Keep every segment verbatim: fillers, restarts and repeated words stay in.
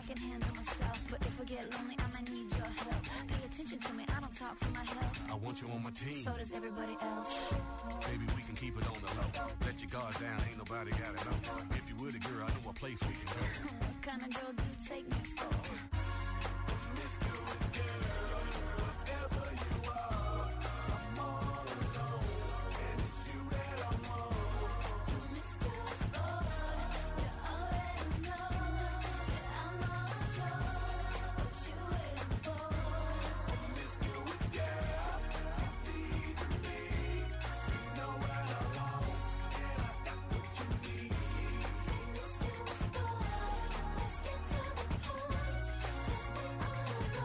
can handle myself. But if I get lonely, I might need your help. Pay attention to me, I don't talk for my health. I want you on my team. So does everybody else. Baby, we can keep it on the low. Let your guard down, ain't nobody gotta know. If you with a girl, I know a place we can go. What kind of girl do you take me for? Promiscuous girl, whatever you are, I'm all alone, and it's you that I want. Promiscuous boy, you already know that I'm all yours. What you waiting for? Promiscuous girl, teasing me. You know what I want, and I got what you need. Promiscuous boy, let's get to the point. 'Cause we all know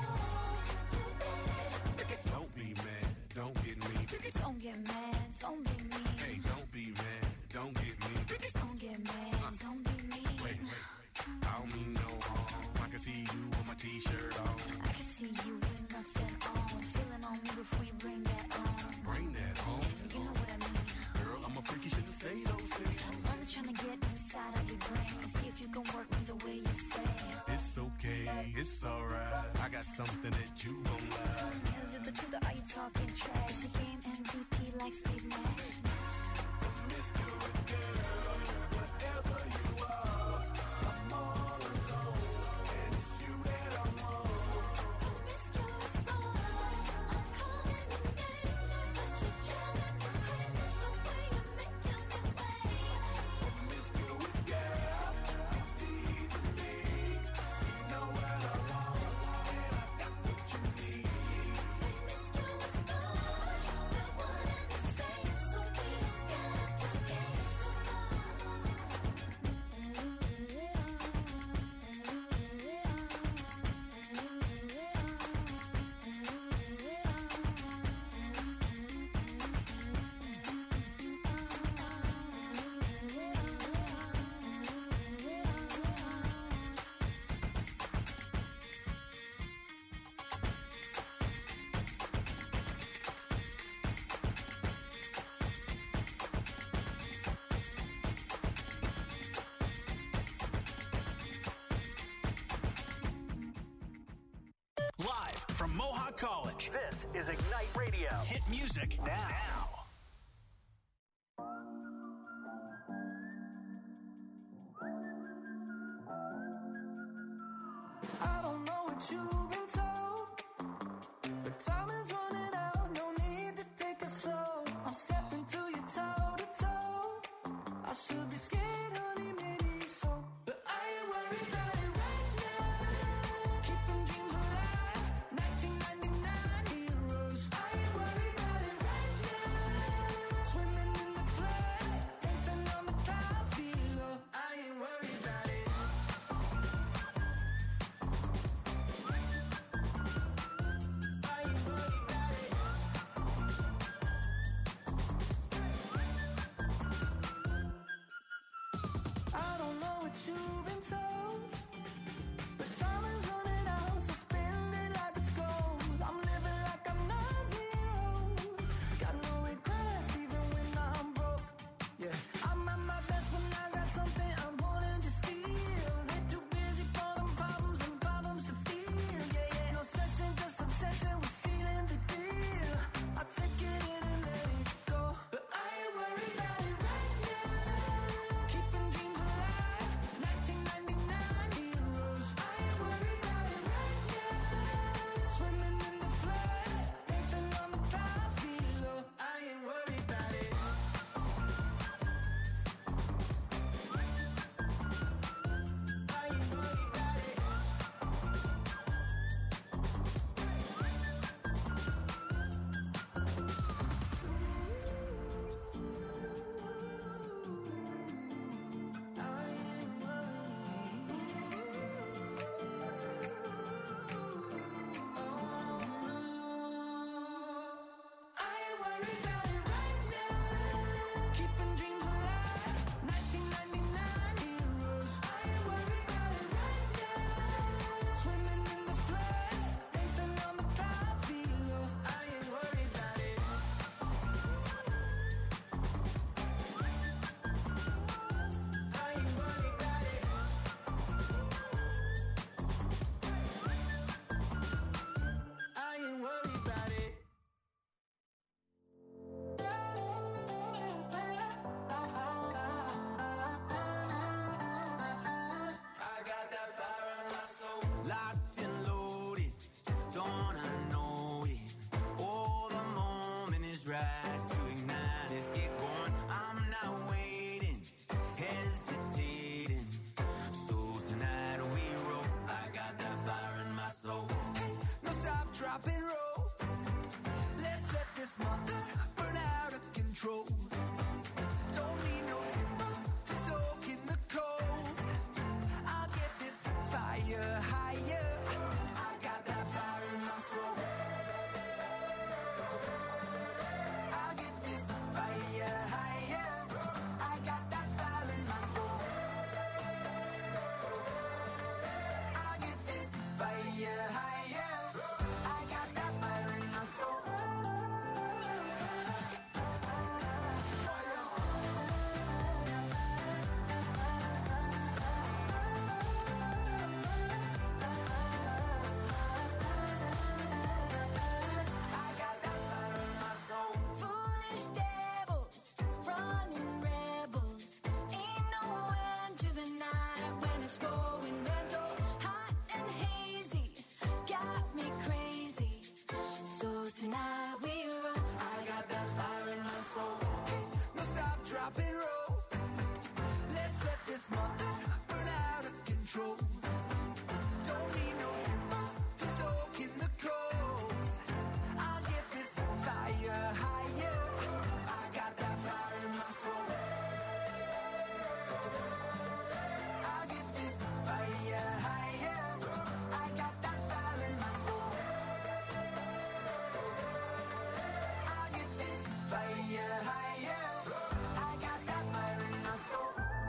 you better. Don't be mad, don't get me. Don't get mad, don't be mean. Hey, don't be mad, don't get me. Don't get mad, don't be mean. Wait, wait, I don't mean no harm. I can see you with my t-shirt on. I can see you with nothing on. Feeling on me before you bring that on. Bring that home. You know what I mean. Girl, I'm a freaky, shouldn't say those things. I'm trying to get inside of your brain and see if you can work me the way you say. It's okay, it's alright. I got something that you gon' like. Is it the truth or are you talking trash? The game M V P like Steve Nash. Promiscuous girl, whatever you are, I'm all alone, and it's you that I want. Promiscuous boy, I'm calling your name, but you're driving me crazy the way you're making me wait. Promiscuous girl, teasing me. You know what I want, and I got what you need. Promiscuous boy, we're one and the same, so we don't gotta play games no Live from Mohawk College, this is Ignite Radio. Hit music now. I don't know what you've been told, but time is running out. No need to take it slow. I'm stepping to you toe to toe. I should be scared, honey, maybe so, but I ain't worried about it right now. Keeping dreams alive, nineteen ninety-nine heroes. I ain't worried about it right now. Swimming in the floods, dancing on the clouds below. I ain't worried about it. I don't know what you've been told, ride to ignite. Let's get going. I'm not waiting, hesitating. So tonight we roll. I got that fire in my soul. Hey, no stop, drop and roll. Let's let this mother burn out of control. Don't need no timber to stoke in the coals. I'll get this fire higher. I got that fire in my soul. I'll get this fire higher. I got that fire in my soul. I'll get this fire higher. I got that fire in my soul. I got that fire in my soul. Foolish devils, running rebels. Ain't no end to the night when it's going mental. Hot and hazy, got me crazy. So tonight we roll. I got that fire in my soul. Hey, no stop, drop and roll. Let's let this mother burn out of control. Don't need no timber to stoke in the coals. I'll get this fire higher. I got that fire in my soul. I'll get this fire higher. I got that fire in my soul. I'll get this fire higher. I got that fire in my soul.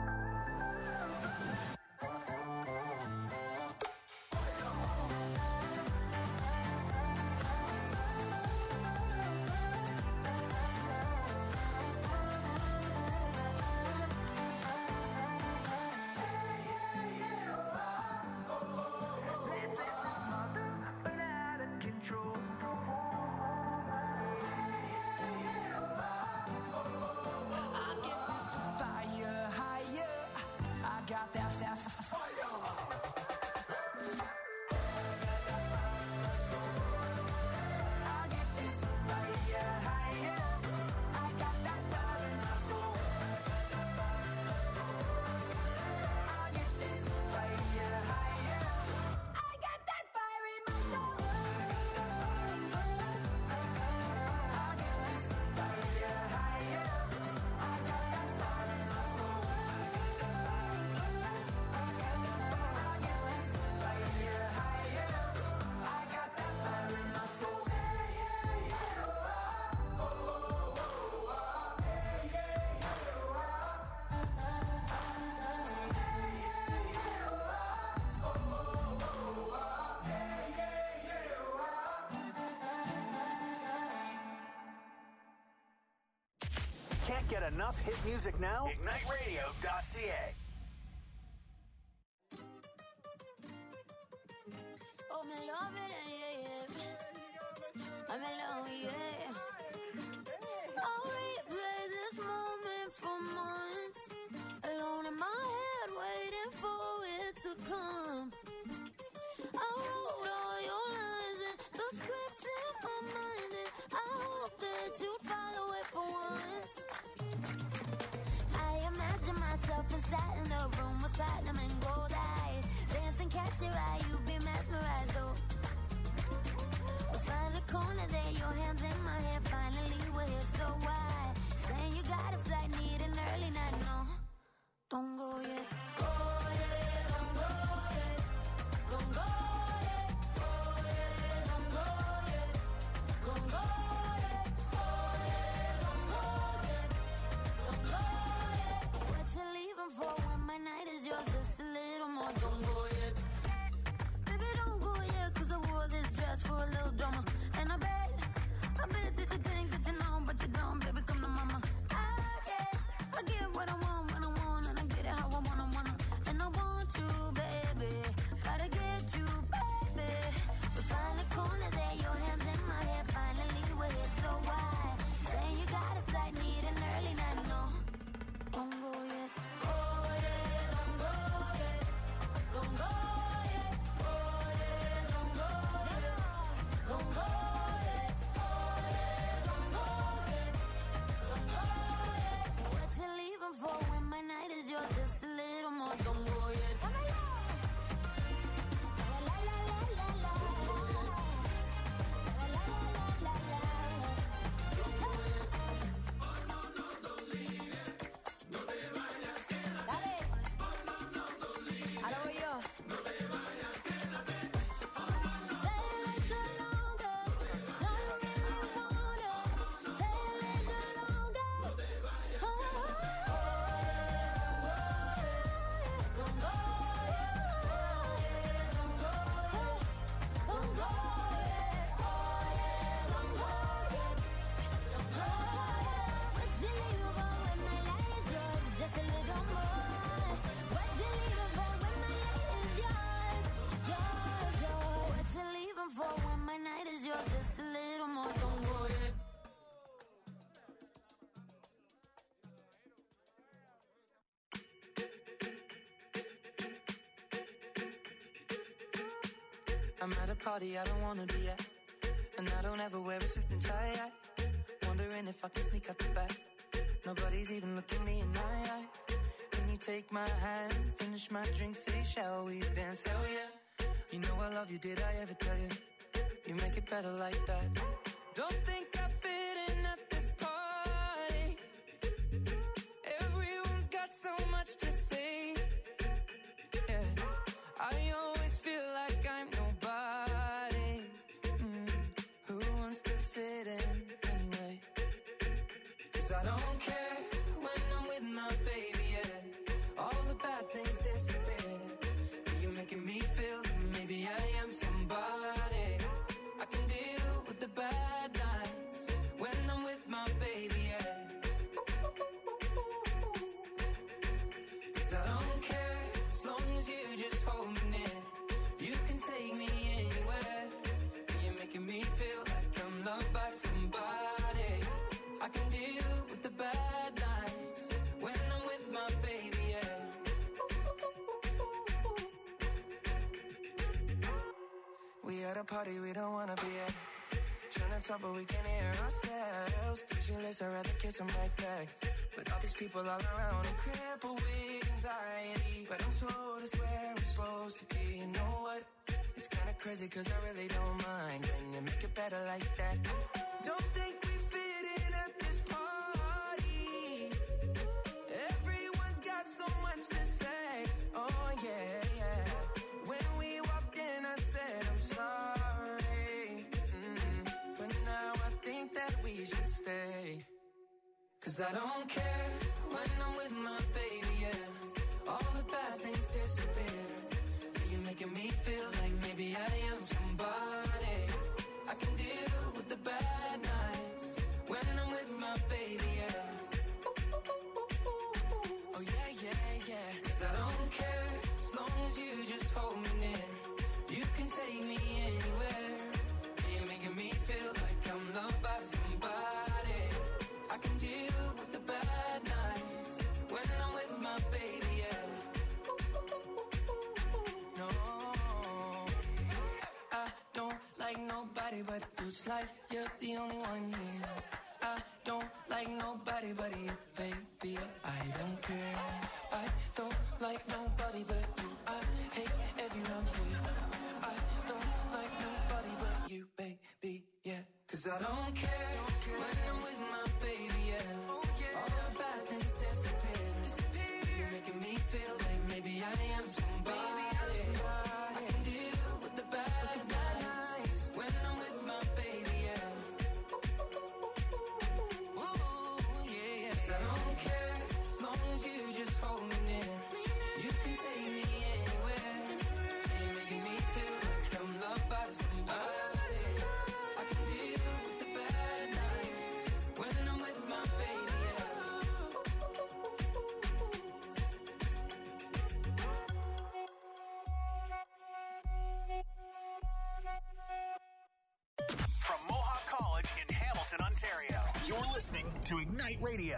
Burn out of control. I get this fire higher. I got that fa- fa- fire. I get this fire higher. I got that fire in my soul. I get this fire higher. I got that fire in my soul. I get this fire higher. I got that fire in my soul. I get this fire higher. I got that fire in my soul. Can't get enough hit music now? Ignite Radio dot C A. Oh, me love it, yeah, yeah. I'm in love, yeah. I'll replay this moment for months. Alone in my head, waiting for it to come. I wrote all your lines and the script in my mind, and I hope that you follow it for once. I imagine myself inside in the room with platinum and gold eyes. Dance and catch your eye, you be mesmerized, oh. We'll find the corner there, your hands in my hair. Finally, we're here, so why? Saying you got a flight, need an early night, no. Don't go yet. Go yet, don't go yet. Don't go yet. Go yet, don't go yet. Don't go yet. Go yet, don't go yet. Don't go yet. What you leaving for when my night is yours? Just a little more. Don't go yet. Baby, don't go yet, 'cause I wore this dress for a little drama. And I bet, I bet that you think that you know, but you don't. Baby, come to mama. I get, I get what I want when I want, and I get it how I want. I'm at a party I don't wanna be at, and I don't ever wear a suit and tie. I wondering if I can sneak out the back. Nobody's even looking me in my eyes. Can you take my hand, finish my drink, say shall we dance? Hell yeah. You know I love you, did I ever tell you? You make it better like that. Don't think I fit in at this party. Everyone's got so much to say. Yeah, I always feel like I'm nobody. Mm. Who wants to fit in anyway? 'Cause I don't care when I'm with my baby, yeah. All the bad things disappear. You're making me feel that maybe I am somebody. I can deal with the bad nights when I'm with my baby, yeah. 'Cause I don't care as long as you just hold me near. You can take me anywhere. You're making me feel like I'm loved by somebody. I can deal with the bad nights when I'm with my baby, yeah. We at a party we don't wanna be at. Trying to talk but we can't hear ourselves. Pictureless, I'd rather kiss them right back. But all these people all around are crippled with anxiety. But I'm told it's where I'm supposed to be. You know what? It's kinda crazy 'cause I really don't mind. Can you make it better like that? Don't think we fit in at this party. Everyone's got so much to say. Oh yeah, yeah. When we walked in I said I'm sorry. Mm. But now I think that we should stay. 'Cause I don't care when I'm with my baby, yeah. All the bad things disappear. You're making me feel like maybe I am somebody. I can deal with the bad nights when I'm with my baby, yeah. Oh yeah, yeah, yeah. 'Cause I don't care as long as you just hold me near. You can take me anywhere. You're making me feel like I'm loved by somebody. I can deal with the bad nights when I'm with my baby, yeah. No, I don't like nobody but you. It's like you're the only one here. I don't like nobody but you, baby. I don't care. I don't like nobody but you. I hate everyone here. I don't like nobody but you, baby, yeah. 'Cause I don't care when I'm with my baby, yeah. All the bad things disappear. You're making me feel like maybe I am somebody. I can deal with the bad nights when I'm with my baby, yeah. Ooh, yeah, yeah. 'Cause I don't care as long as you just hold me near. You can take me anywhere. You're making me feel like I'm loved by somebody. I can deal with the bad nights when I'm with my baby, yeah. From Mohawk College in Hamilton, Ontario, you're listening to Ignite Radio.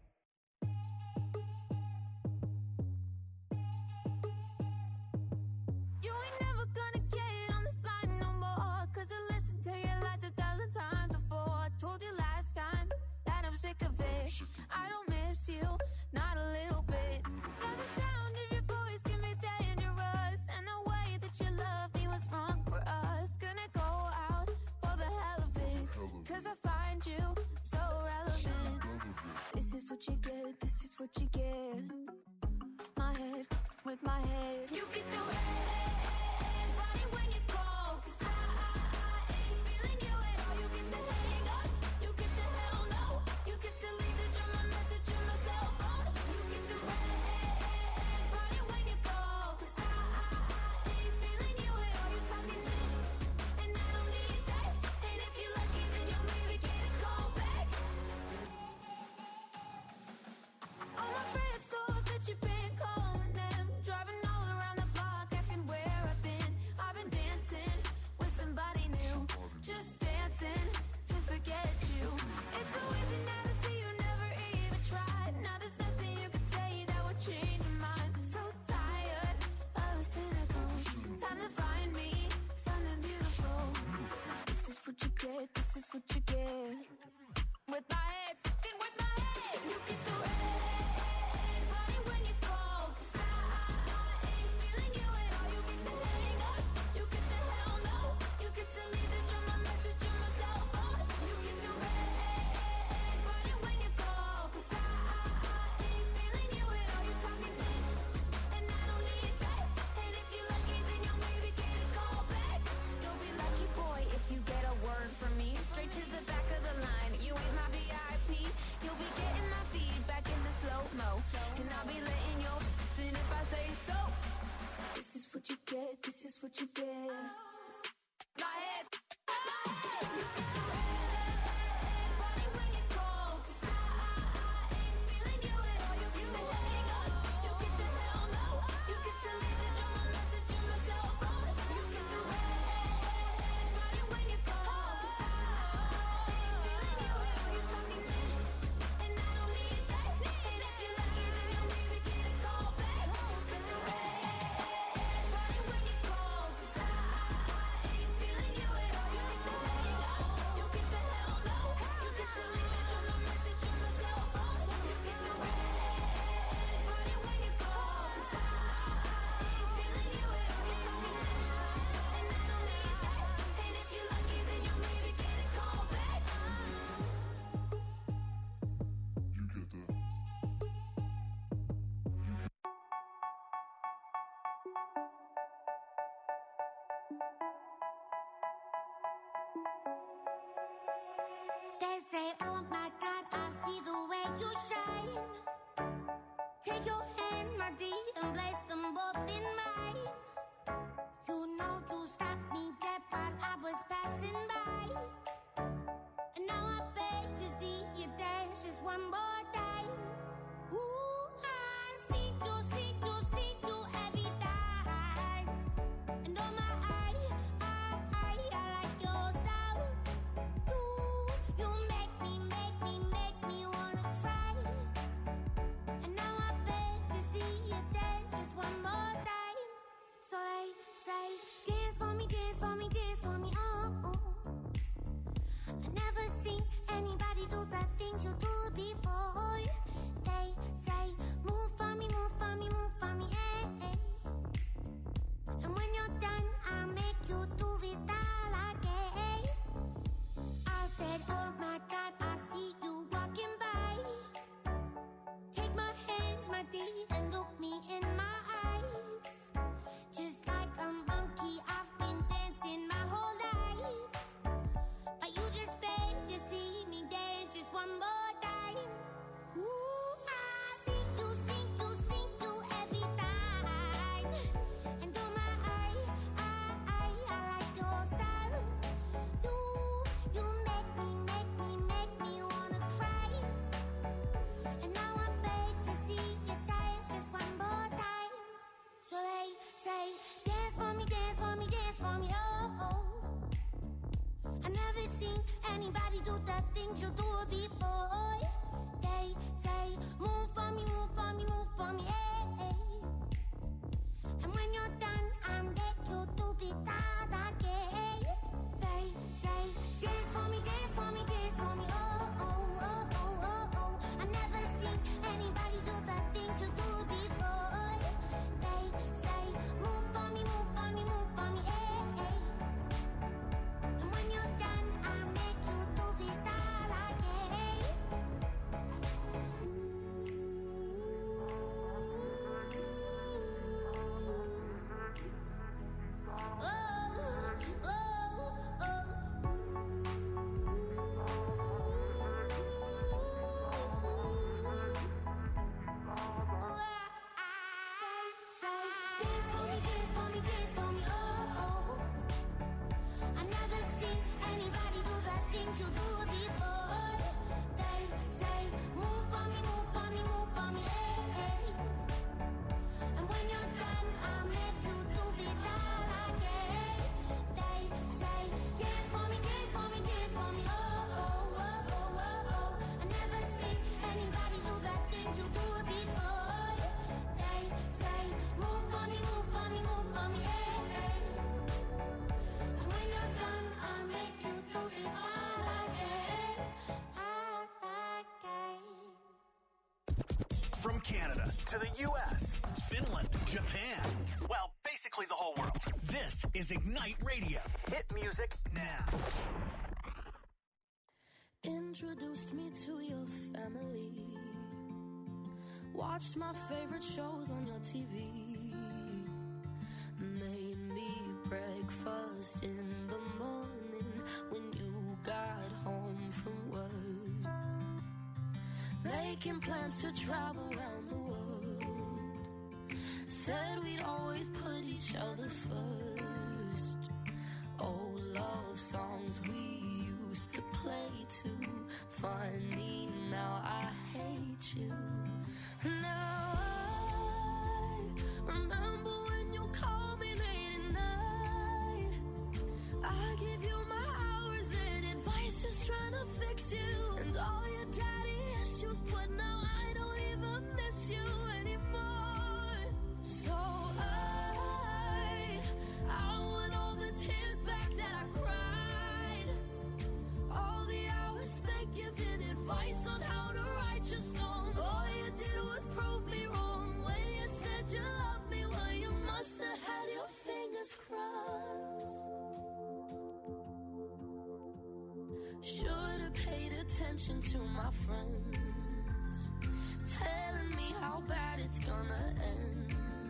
You ain't never gonna get on this line no more. 'Cause I listened to your lies a thousand times before. I told you last time that I'm sick of it. I don't miss you, not a little bit. Now the sound of your voice can be dangerous, and the way that you love me was wrong for us. Gonna go out for the hell of it, 'cause I find you so relevant. This is what you get, this is what you get. My head with my head. You get the red body when you call. 'Cause I, I, I ain't feeling you at all. You get the hang up, you get the hell no. You get to leave the drum, my message on my cell phone. You get the red body when you call. 'Cause I, I, I ain't feeling you at all. You talking this, and I don't need that. And if you're lucky, then you'll maybe get a call back. All my friends thought that you've been calling them, driving all around the block asking get, this is what you get. My head. They say, oh my God, I see the way you shine. Take your hand, my dear, and place them both in mine. You know you stopped me dead while I was passing by. And now I beg to see you dance just one more time. Ooh, I see you, see you, see you every time. And oh my, I, I, I, I like your style. You, you make me, make me, make me wanna cry. And now I beg to see you dance just one more time. So they say, dance for me, dance for me, dance for me, oh, oh. I never seen anybody do the things you do before. They say, move for me, move for me, move for me, eh, eh. And when you're done, I'll make you do it all again. I said, oh my God, I see you walking by. Take my hands, my dear, and look me in my eyes. Just like a monkey, I've been dancing my whole life. But you just beg to see me dance just one more time. Ooh, I see you, see you, see you every time. And oh my, I, I, I, I like your style. You, you make me, make me, make me wanna cry. And now I beg to see you dance just one more time. So they say, dance for me, dance for me, dance for me, oh, oh. I never seen anybody do the things you do before. They say, move for me, move for me, move for me, eh, eh. And when you're done, I'll make you do it all again. They say, dance for me, dance for me, dance for me, oh, oh, oh, oh, oh, oh. I never seen anybody do the things you do before. They say, move for me, move for me, move for me, eh, eh. And when you're done, I'll make you do it all again. Oh, oh, oh, Say, dance for me, dance for me, dance for me, oh, oh. I never seen anybody do the things you do before. They say, move for me, move for me, move for me, eh, eh. And when you're done, I'll make you do it all again. They say, dance for me, dance for me, dance for me, oh, oh, oh, oh, oh, oh. I never seen anybody do the things you do before. They say, move for me, move for me, move for me, eh, eh. And when you're done, I'll make you do it all again, all again. From Canada to the U S, Finland, Japan, well, basically the whole world. This is Ignite Radio. Hit music now. Introduced me to your family. Watched my favorite shows on your T V. Made me breakfast in the morning when you got home from work. Making plans to travel around the world. said we'd always put each other first. Old love songs we used to play too. Funny, now I hate you. Now I remember when you called me late at night. I give you my hours and advice, just trying to fix you. And all your daddy issues, but now I don't even miss you anymore. So I, I want all the tears back that I cried. All the hours spent giving advice on how to write your songs. All you did was prove me wrong. When you said you loved me, well, you must have had your fingers crossed. Should've paid attention to my friends, telling me how bad it's gonna end.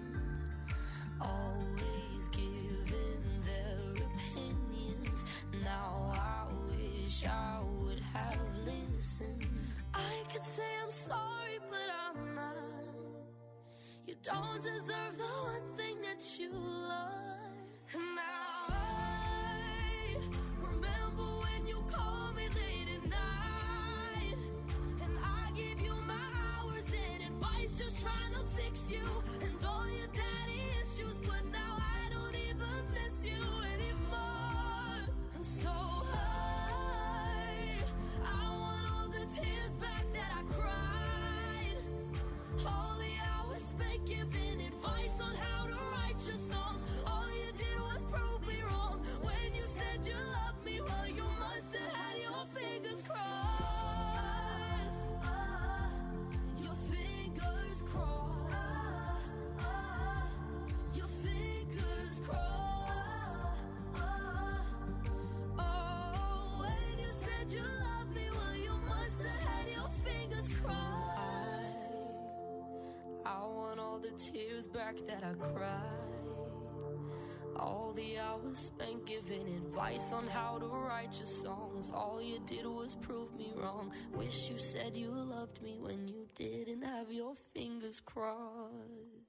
Always giving their opinions. Now I wish I would have listened. I could say I'm sorry, but I'm not. You don't deserve the one thing that you love. And now I remember when you called me late at night, and I gave you my hours and advice, just trying to fix you. And all your daddy issues, but now I don't even miss you anymore. And so I, I want all the tears back that I cried. All the hours spent giving advice on how to write your songs. All you did was prove me wrong. When you said you loved me, well, you must have had your fingers crossed. Your fingers crossed. Your fingers crossed. Oh, when you said you loved me, well, you must have had your fingers crossed. I want all the tears back that I cried. All the hours spent giving advice on how to write your songs. All you did was prove me wrong. Wish you said you loved me when you didn't have your fingers crossed.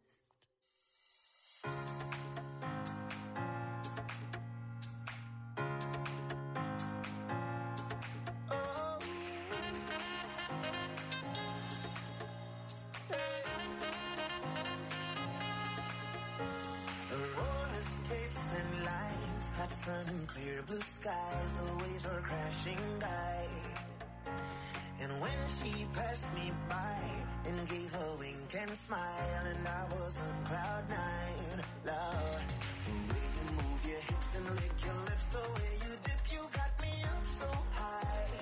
Roller skates, thin lines, hot sun and clear blue skies. The waves were crashing by. And when she passed me by and gave a wink and smile, and I was on cloud nine, Lord, the way you move your hips and lick your lips, the way you dip, you got me up so high.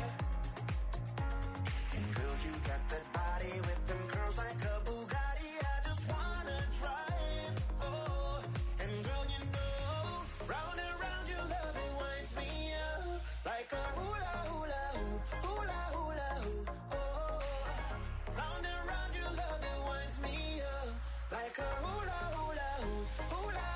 And girl, you got that body with them curls like a Bugatti. I just wanna drive. Oh, and girl, you know, round and round your love, it winds me up like a hula hula hoop, hula hula hoop. Oh, round and round your love, it winds me up like a hula hula hoop, hula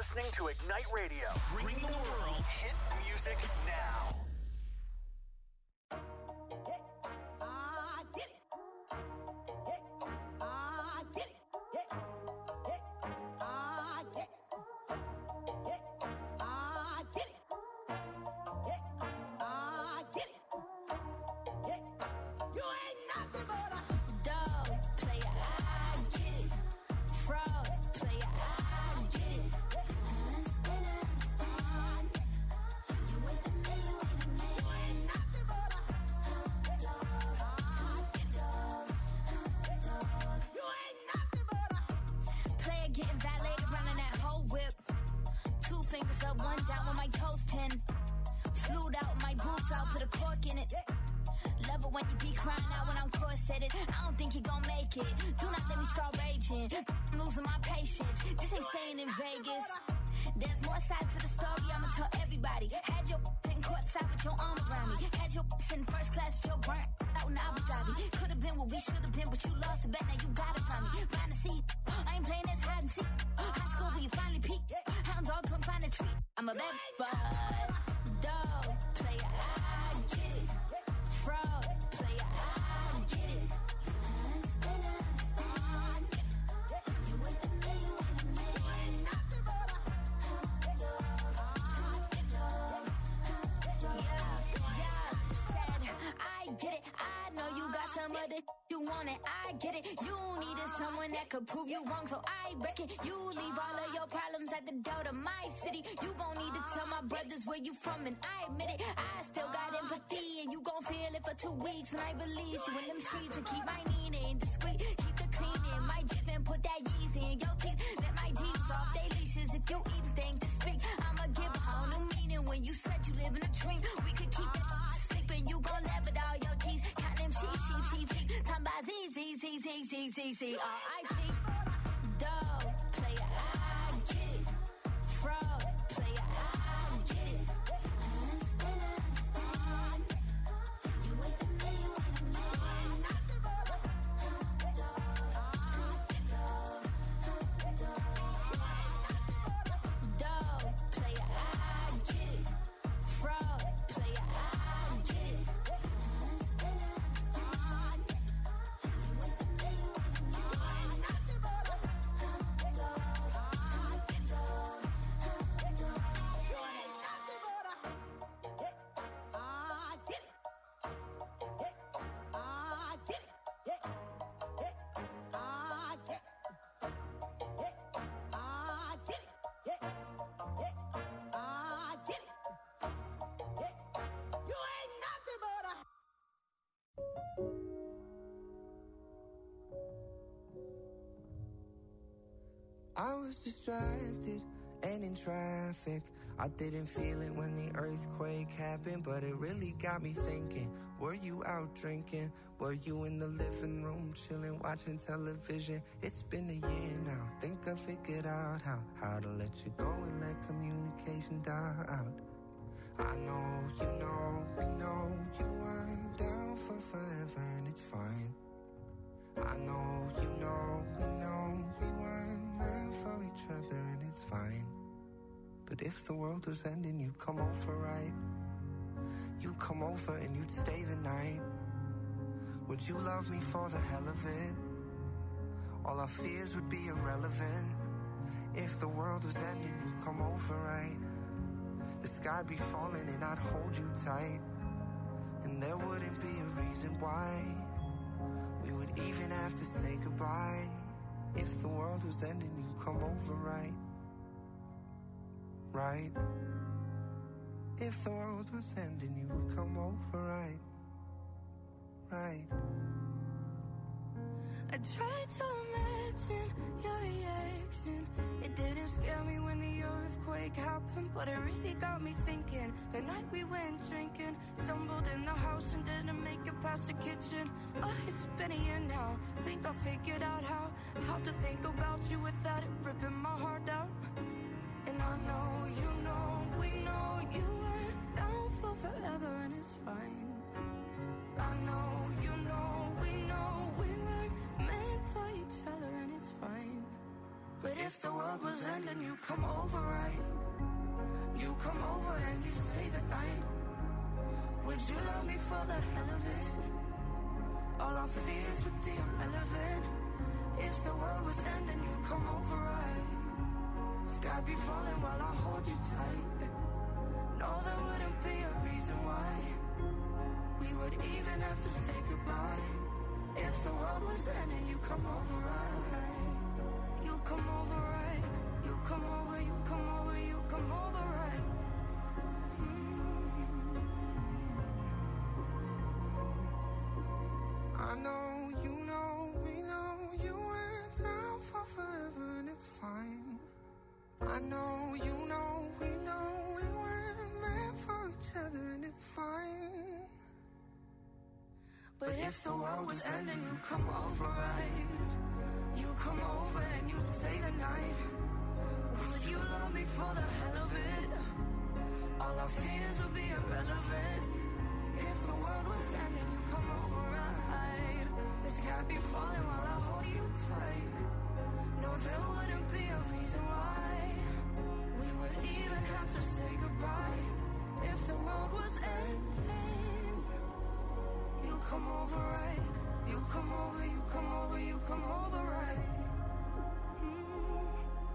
listening to Ignite Radio. Bring the world hit music now. Could prove you wrong, so I reckon you leave all of your problems at the door to my city. You gon' need to tell my brothers where you from, and I admit it. I still got empathy, and you gon' feel it for two weeks when I release you in them streets. And keep my Nina in discreet, keep the clean in my Jeep and put that Yeezy in your teeth. Let my D's off they leashes if you even think to speak. I'ma give a whole new meaning when you said you live in a dream. We could keep it sleeping, you gon' laugh at all your G's. Count them sheep, sheep, sheep, sheep. Time by Z, Z, Z, Z, Z, Z, Z, R I P. I was distracted and in traffic. I didn't feel it when the earthquake happened, but it really got me thinking. Were you out drinking? Were you in the living room chilling, watching television? It's been a year now. Think I figured out how how to let you go and let communication die out. I know, you know, we know you weren't down for forever, and it's fine. I know, you know, we know we weren't meant for each other, and it's fine. But if the world was ending, you'd come over, right? You'd come over and you'd stay the night. Would you love me for the hell of it? All our fears would be irrelevant. If the world was ending, you'd come over, right? The sky'd be falling and I'd hold you tight, and there wouldn't be a reason why we would even have to say goodbye. If the world was ending, you'd come over, right? Right? If the world was ending, you would come over, right? Right? I tried to imagine your reaction. It didn't scare me when the earthquake happened, but it really got me thinking. The night we went drinking, stumbled in the house and didn't make it past the kitchen. Oh, it's been a year now. Think I figured out how How to think about you without it ripping my heart out. And I know, you know, we know you weren't down for forever, and it's fine. I know, you know, we know we weren't meant for each other, and it's fine. But if if the world was ending, you come over, right? You come over and you stay the night. Would you love me for the hell of it? All our fears would be irrelevant. If the world was ending, you come over, right? Sky be falling while I hold you tight. No, there wouldn't be a reason why we would even have to say goodbye. If the world was ending, you come over, right? You come over, right? You come over, you come over, you come over, right? Mm. I know, you know, we know you went down for forever and it's fine. I know, you know, we know we weren't meant for each other and it's fine. But if the world was ending, you come over, right? You come over and you'd stay the night. Would you love me for the hell of it? All our fears would be irrelevant. If the world was ending, you come over, right? The sky be falling while I hold you tight. No, there wouldn't be a reason why we would even have to say goodbye. If the world was ending, you come over, right? You come over, you come over, you come over, right? Mm.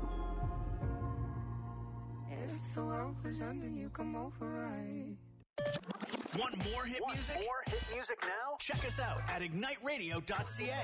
If the world was ending, you come over, right? Want more hit Want music? more hit music now? Check us out at ignite radio dot c a.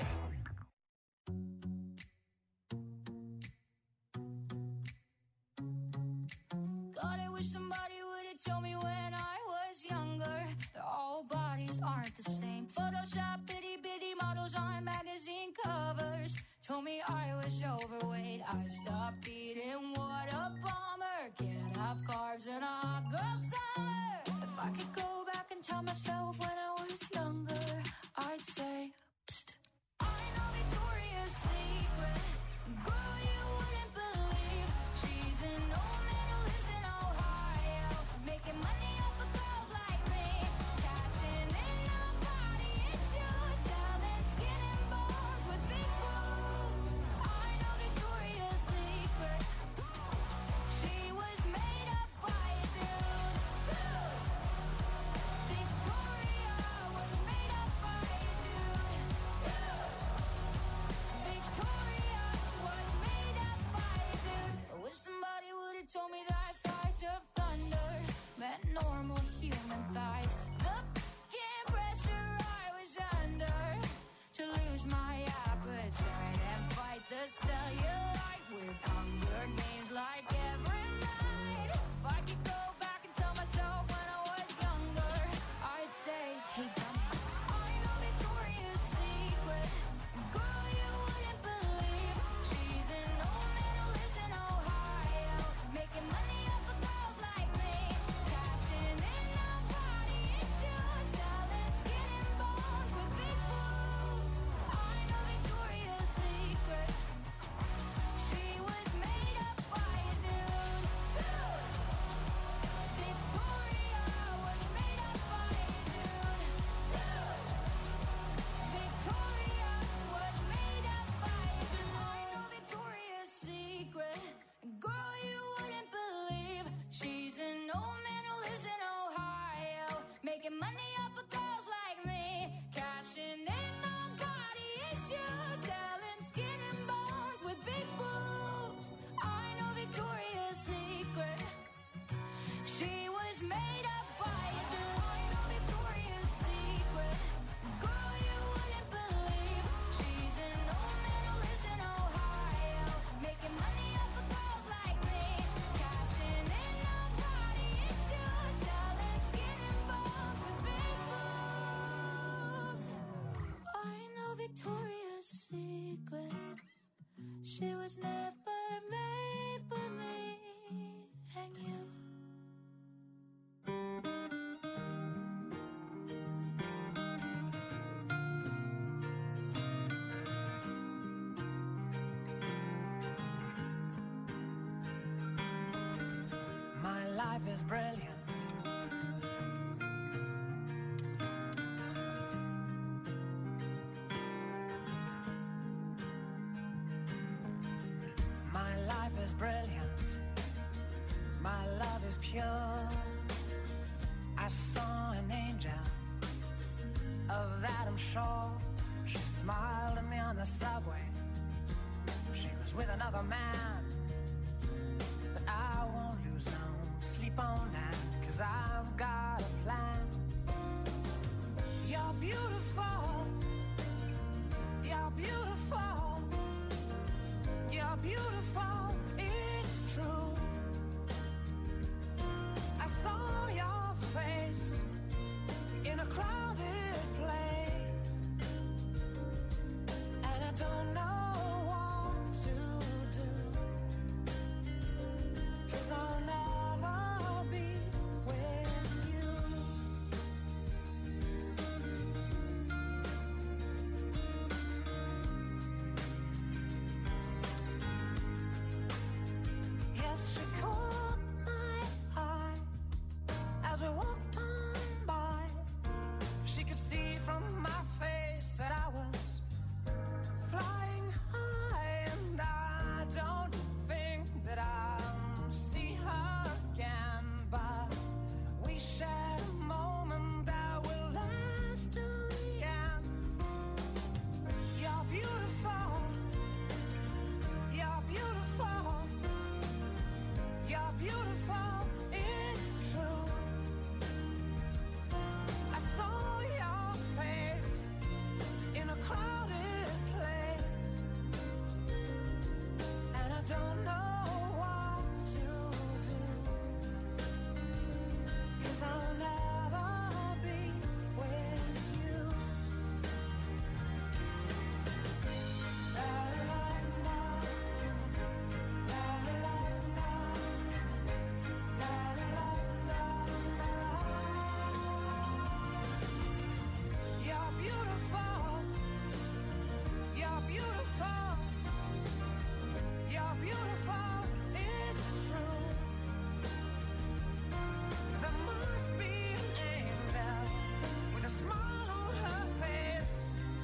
God, I wish somebody would have told me when I was younger that all bodies aren't the same. Photoshop bitty bitty models on magazine covers told me I was overweight. I stopped eating, what a bummer. Can't have carbs in a hot girl summer. If I could go back and tell myself when I was younger, I'd say, psst. I know Victoria's Secret, girl, you wouldn't believe. She's an old man who lives in Ohio, making money off of girls like me, cashing in on body issues, selling skin and bones with big boobs. I know Victoria's Secret. She was made up by a dude. Dude. Victoria was made up by a dude. Dude. Victoria was made up by a dude. I wish somebody would have told me that thighs of thunder meant normal human thighs. The fucking pressure I was under to lose my appetite and fight the cellulite with Hunger Games like every night. If I could go back and tell myself when I was younger, I'd say, hey dummy, I know Victoria's Secret, girl, you wouldn't believe. She's an old man who lives in Ohio, making money off of girls like me, cashing in on body issues, selling skin and bones with big boobs. I know Victoria's Secret. She was made up by a dude. Dude. Victoria was made up by a dude. Dude. Victoria was made up by a dude. I know Victoria's Secret. Girl, you wouldn't believe. She's an old man who lives in Ohio, making money off of girls like me, cashing in on body issues, selling skin and bones with big boobs. I know Victoria's Secret. She was made up by a dude. I know Victoria's Secret. Girl, you wouldn't believe. She's an old man who lives in Ohio, making money off of girls like me, cashing in on body issues, selling skin and bones with big boobs. I know Victoria's Secret. She was never made for me and you. My life is brilliant. My was pure. I saw an angel, of that I'm sure. She smiled at me on the subway. She was with another man, but I won't lose no sleep on that, 'cause I've got a plan. You're beautiful, you're beautiful, you're beautiful, it's true. I saw your face in a crowded place, and I don't know what to do, 'cause I'll never be with you. Yes, she caught my eye as we walked on by. She could see from my face that I was flying high, and I don't think that I'll see her again, but we shared a moment that will last till the end. You're beautiful, you're beautiful, you're beautiful, it's true. I saw your face in a crowded place, and I don't know what to do, 'cause I'll never be with you. La la la la, la la la la, la la la la. You're beautiful, you're beautiful, you're beautiful, it's true. There must be an angel with a smile on her face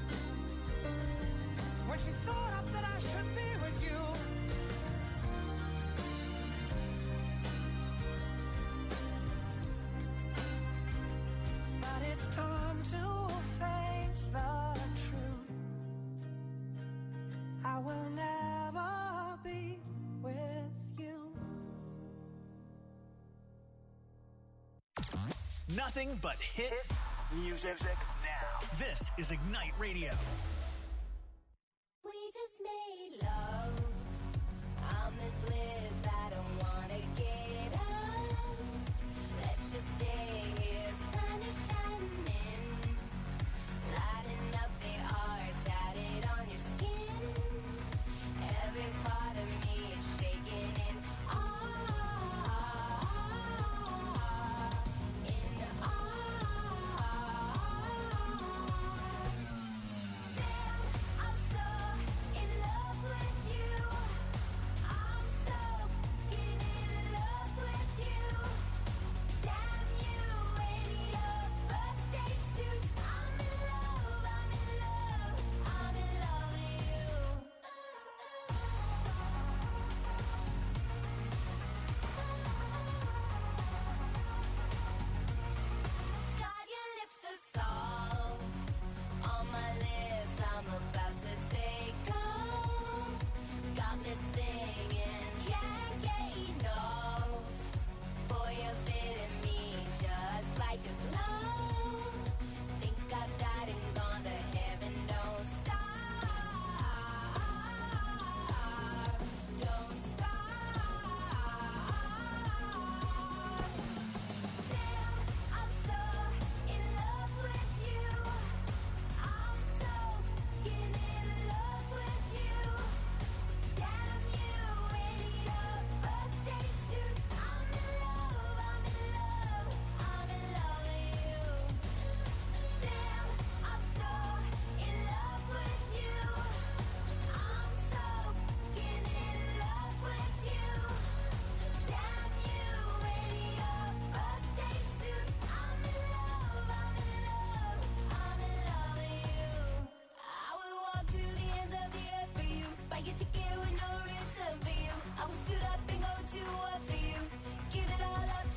when she thought up that I should be with you. But it's time to face the truth. I will never be with you. Nothing but hit music now. This is Ignite Radio. We just made love. I'm in bliss. I don't wanna get up. Let's just stay here. Sun is shining, lighting up the art tatted on your skin. Every part of me is shaking in awe, in awe. Damn, I'm so in love with you. I'm so in love with you. Damn you in your birthday suit. I'm in love, I'm in love, I'm in love with you. God, your lips are soft on my lips. I'm about to take off. Got me singing, can't get enough. Boy, you're fitting me just like a glove. Think I've died and gone to heaven. Don't stop, don't stop. Damn, I'm so in love with you. I'm so in love with you. Damn you in your birthday suit. I'm in love, I'm in love, I'm in love with you. Damn, I'm so in love with you. I'm so in love with you. Damn you in your birthday suit. I'm in love, I'm in love, I'm in love with you. I will walk to the ends of the earth for you. Buy your ticket with no return for you. I will suit up and go to war for you. Give it all up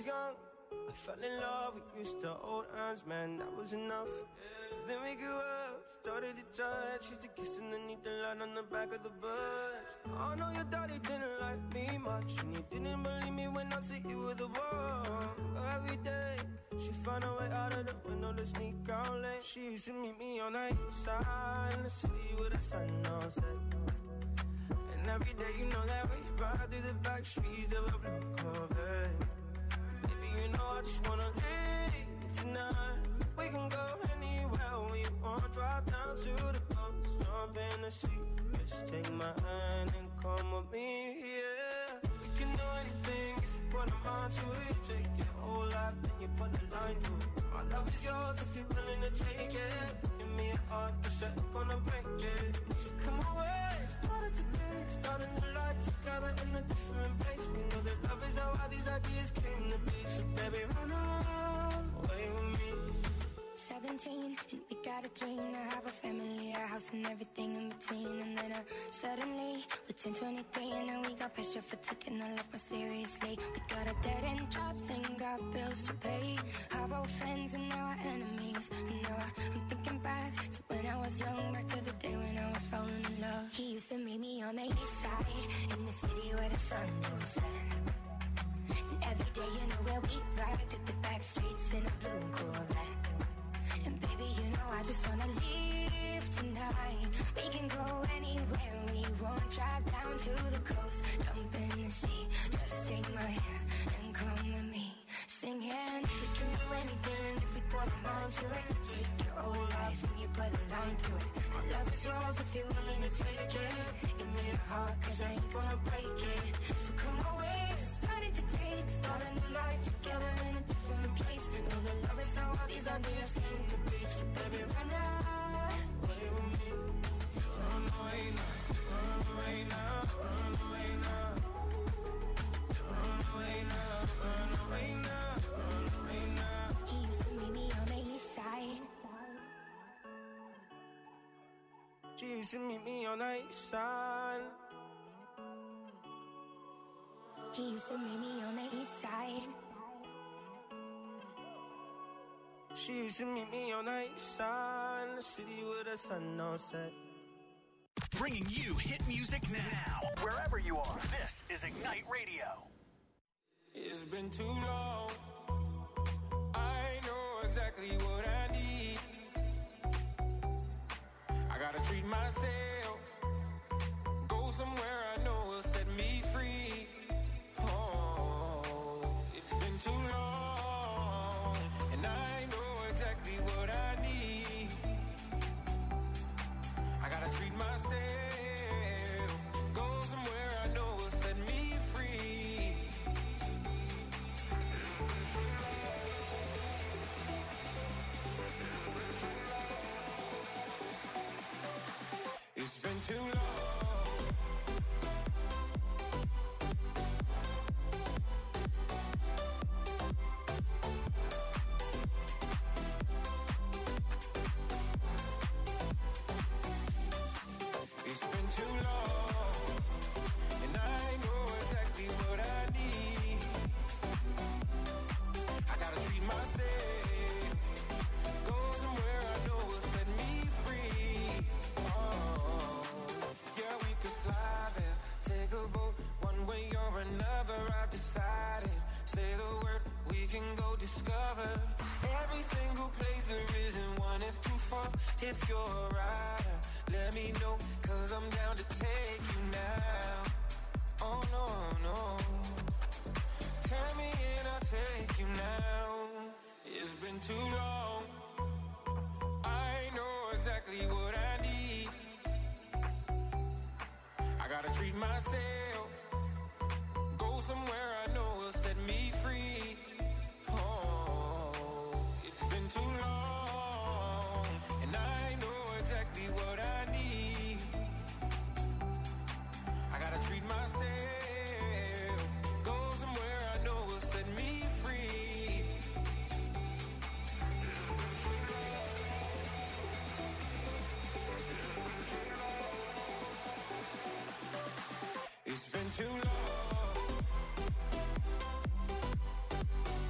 was young, I fell in love. We used to hold hands, man, that was enough. Then we grew up, started to touch. Used to kiss underneath the light on the back of the bus. I know your daddy didn't like me much, and he didn't believe me when I said you were the one. Every day, she found a way out of the window to sneak out late. She used to meet me on the east side in the city with the sun on set. And every day, you know that we ride through the back streets of a blue Corvette. Baby, you know I just wanna leave tonight. We can go anywhere we want. Drive down to the coast, jump in the sea. Just take my hand and come with me, yeah. We can do anything if you put a mind to it. Take your whole life, then you put a line through it. My love is yours if you're willing to take it. Give me a heart, cause I'm gonna break it. So come away, started today, start a new life together in a different place. We know that love is how all these ideas came to be. So baby, run away with me. Seventeen, and we got a dream to have a family, a house and everything in between. And then uh, suddenly, we're ten twenty-three, and now we got pressure for taking our life more seriously. We got a dead end jobs and got bills to pay. Our old friends and now our enemies. And now I'm thinking back to when I was young, back to the day when I was falling in love. He used to meet me on the east side, in the city where the sun goes set. And every day, you know where we ride through the back streets in a blue Corvette. And baby, you know I just wanna leave tonight. We can go anywhere we want. Drive down to the coast, jump in the sea. Just take my hand and come with me. Singing, we can do anything if we put our mind to it. Take your whole life and you put a line through it. My love is yours if you're willing to take it. Give me a heart, cause I ain't gonna break it. So come away, starting to taste. Start a new life together in a different place. Know that love is how all these ideas came to be. So baby, run away with me. Run away now, run away now, run away now. Run away now, run away now, run away now. He used to meet me on the east side. She used to meet me on the east side. He used to meet me on the east side. She used to meet me on the east side in the city with the sun on set. Bringing you hit music now, wherever you are. This is Ignite Radio. It's been too long. I know exactly what I need. I gotta treat myself. Go somewhere I know will set me free. Oh, it's been too long. And I know exactly what I need. I gotta treat myself. Go somewhere I know will set me free. It's been too long. It's been too long, and I know exactly what I need. I gotta treat myself. Go somewhere I know will set me free. Oh, yeah, we could fly there, take a boat, one way or another. I've decided. Say the word, we can go discover every single place there isn't one that's too far. If you're a rider, let me know, cause I'm down to take you now. Oh no, no. Tell me and I'll take you now. It's been too long. I know exactly what I need. I gotta treat myself. Go somewhere I know will set me free. Oh, it's been too long. And I know exactly what I need. I gotta treat myself. Go somewhere I know will set me free. It's been too long.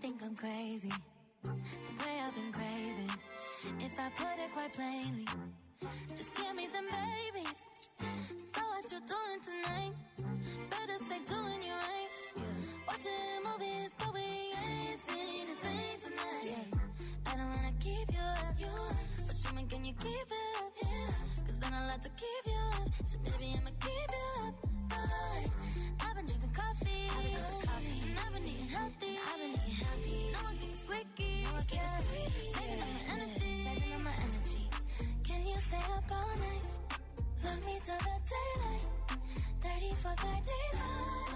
think I'm crazy. The way I've been craving. If I put it quite plainly, just give me them babies. So what you doing tonight? Better stay doing you right. Watching movies, but we ain't seen a thing tonight. Yeah. I don't wanna keep you up, you up. But show me, can you keep it up? Yeah. Cause then I'll have to keep you up. So maybe I'ma keep you up. Right. I've been drinking coffee. I've been drinking coffee. And I've been eating healthy. I've been eating healthy. No one keeps squeaky. No one keeps squeaky. Saving up my energy. Saving up my energy. Can you stay up all night? Love me till the daylight. thirty for thirty-five.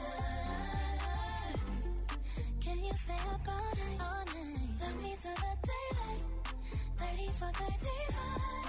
Can you stay up all night? All night. Love me till the daylight. thirty for thirty-five.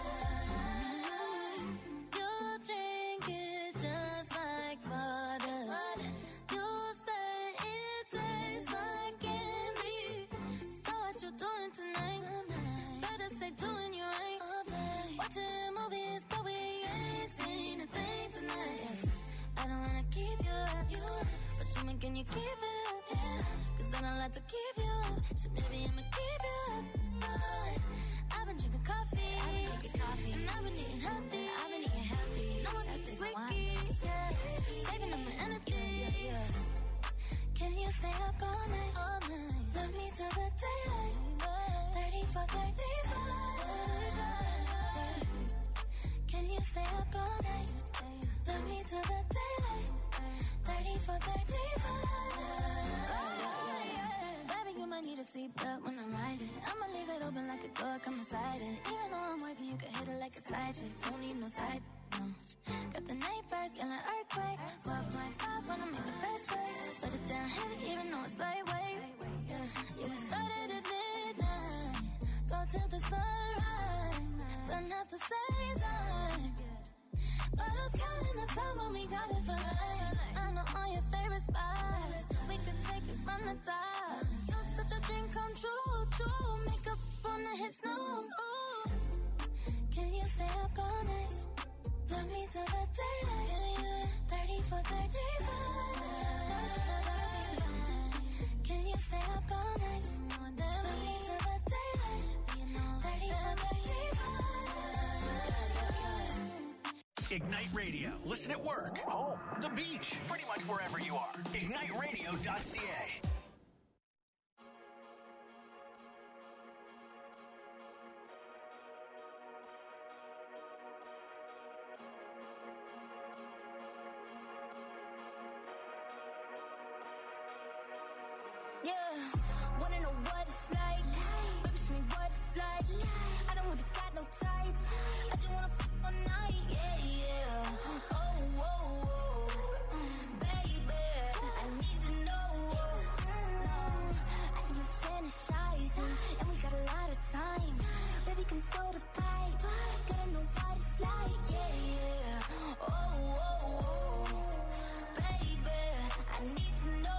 You drink it just like water. You say it tastes like candy. So what you doing tonight? Better stay doing you right. Watching movies, but we ain't seen a thing tonight. I don't wanna keep you up, you up. But show me, can you keep it up? Yeah. Cause then I'll have to keep you up. So maybe I'ma keep you up. Right. I've been drinking coffee. I've been drinking coffee. And I've been eating healthy. I've been eating healthy. No one keeps squeaky. Yeah. Saving up my energy. Yeah, yeah. Can you stay up all night? All night. Love me till the daylight. thirty for thirty-five. Can you stay up all night? Love me till the daylight. thirty for thirty-five. Baby, you might need a seatbelt when I ride it. I'ma leave it open like a door, come inside it. Even though I'm wavy, you can hit it like a side chick. Don't need no side, no. Got the night birds, yelling earthquake. four point five wanna make the best shake. Put it down heavy, even though it's lightweight. Yeah, we started at midnight. Go till the sunrise. Turn out the same time. But I'm counting the time when we got it for life. I know all your favorite spots. We could take it from the top. You're such a dream come true, true. Makeup on the hit snooze. Ooh. Can you stay up all night? Love me till the daylight. thirty for thirty-five. Can you stay up all night? Love me till the daylight. thirty for thirty-five. Ignite Radio. Listen at work, home, the beach, pretty much wherever you are. ignite radio dot c a. Yeah, wanna know what it's like? Baby, show me what it's like. I don't really got no tights. I just wanna f*** all night, yeah, yeah. Oh, oh, oh, baby, I need to know. Mm, I just been fantasizing, and we got a lot of time. Baby, come throw the pipe. Gotta know what it's like, yeah, yeah. Oh, oh, oh, baby, I need to know.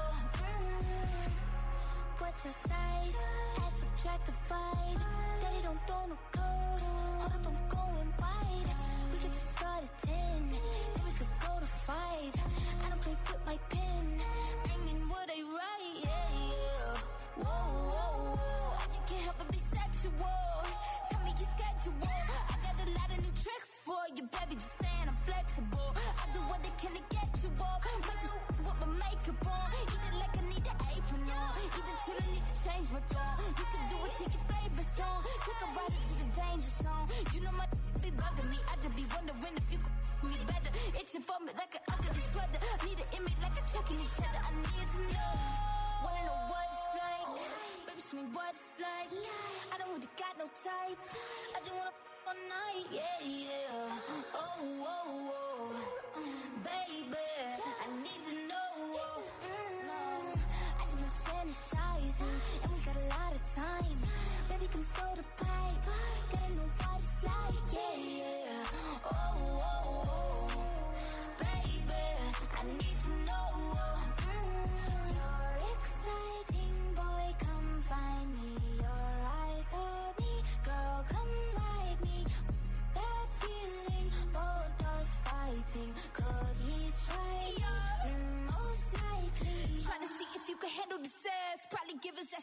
What's your size? Add, subtract, divide. Daddy don't throw no code. Hold up, I'm going wide. We could just start at ten, then we could go to five. I don't play with my pen. I mean what I write, yeah, yeah. Whoa, whoa, whoa. I just can't help but be sexual. Tell me your schedule. I got a lot of new tricks for you, baby. Just saying I'm flexible. I do what I can to get you up. Might just with my makeup on. Eat it like I need an apron on. Either till I need to change my tone. You can do it to your favorite song. Take a ride into the danger zone. You know my be bugging me. I just be wondering if you could me better. Itching for me like an ugly sweater. Need an image like a checking each other. I need to know. Wanna know what it's like? Baby, show me what it's like. I don't really got no tights. I just wanna f*** all night, yeah, yeah. Oh, oh, oh, baby, I need to know. Mm, I just been fantasizing, and we got a lot of time. Baby, come throw the pipe. Gotta know what it's like, yeah, yeah. Oh, oh, oh, baby, I need to know. Mm, you're exciting, boy, come find me. Your eyes told me, girl, come ride me. That feeling, both us fighting. Could he try? Mm, most likely. Trying to see if you can handle the sass. Probably give us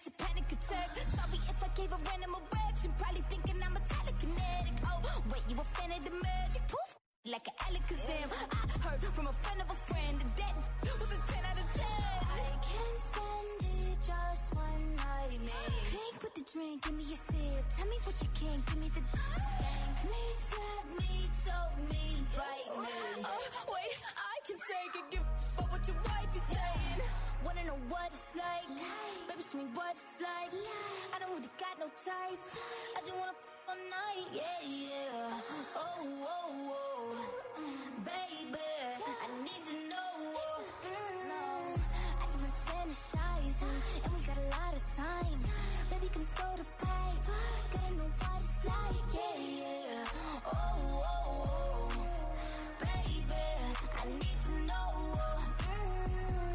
gave a random erection. Probably thinking I'm a telekinetic. Oh, wait, you a fan of the magic? Poof, like an Alakazam. I heard from a friend of a friend that that was a ten out of ten. I can't stand it, just one night, man. Pink with the drink, give me a sip. Tell me what you can, give me the spank me, slap me, choke me, bite me. Oh, wait, I can take it, give up what your wife is saying. Wanna know what it's like? Baby, show me what it's like. I don't really got no tights. I just wanna f all night, yeah, yeah. Oh, oh, oh, baby, I need to know. Mm, I just been fantasizing, and we got a lot of time. Baby, come throw the pipe. Gotta know what it's like, yeah, yeah. Oh, oh, oh, baby, I need to know. Mm.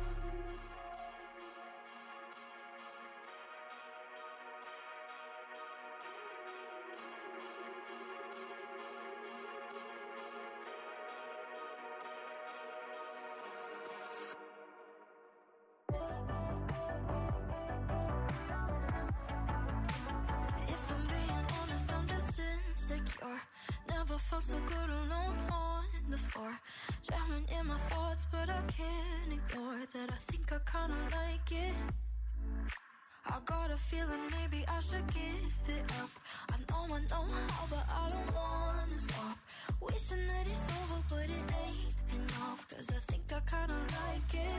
If I'm being honest, I'm just insecure. Never felt so good alone on the floor. Drowning in my thoughts, but I can't ignore that. I think I kinda like it. I got a feeling maybe I should give it up. I know I know how, but I don't wanna stop. Wishing that it's over, but it ain't enough. Cause I think I kinda like it.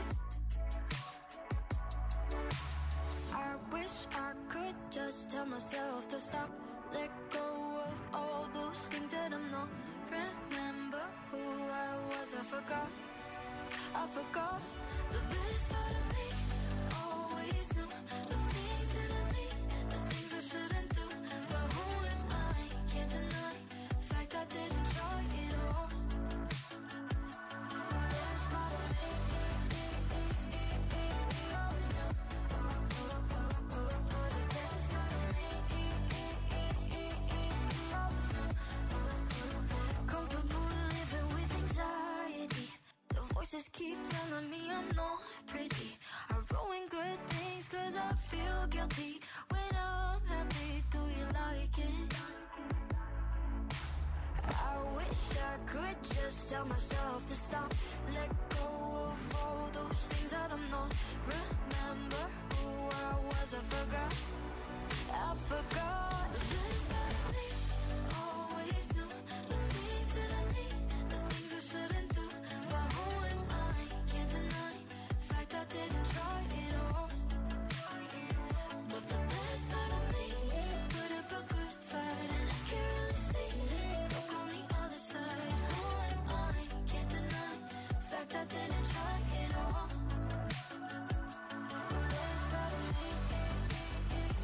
I wish I could just tell myself to stop. Let go of all those things that I'm not. Remember who I was, I forgot. I forgot the best part of me. Always knew the things that I need, the things I shouldn't do. But who am I? Can't deny the fact I didn't try it all. The best part of me is comfortable living with anxiety. The voices keep telling me I'm not pretty. I ruin good things cause I feel guilty. When I'm happy, do you like it? I wish I could just tell myself to stop. Let go of all those things that I'm not. Remember who I was, I forgot. I forgot the best part of me. Always knew the things that I need, the things I shouldn't do. But who am I? Can't deny the fact I didn't try it all. But the best part of me put up a good fight, and I can't really see it's stuck on the other side. Who am I? Can't deny the fact I didn't try it all. The best part of me is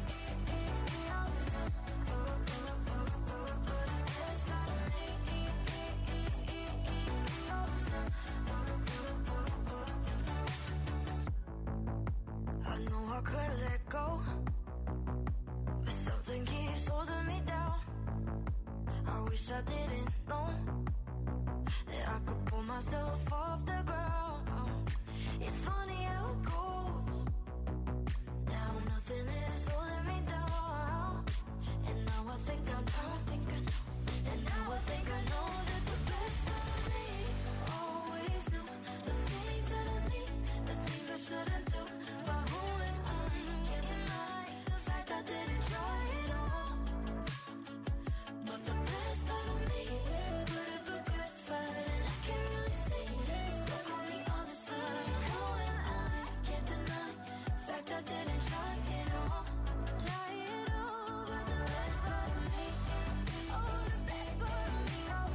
I know I could let go, but something keeps holding me down. I wish I didn't know that I could pull myself off the ground. It's funny how it goes. Now nothing is holding me down. And now I think I know, I think I know. And now I think I know that the best part of me always knew the things that I need, the things I shouldn't do. But who am I? Can't deny the fact I didn't try it all. But the best part of me put up a good fight, and I can't really see it's stuck on the other side. Who am I? Can't deny the fact I didn't try it all. Try it all, but the best part of me, oh, the best part of me, oh,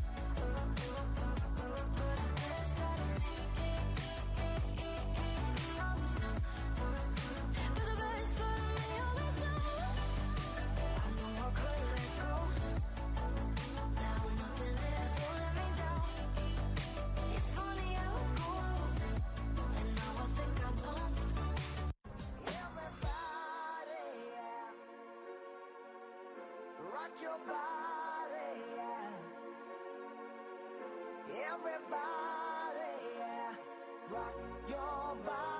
the best part of me, but the best part of me always knows. I know I could let go. Now nothing is holding me down. It's funny how it goes, and now I think I don't. Everybody, yeah. Rock your body, yeah. Everybody, yeah. Rock your body.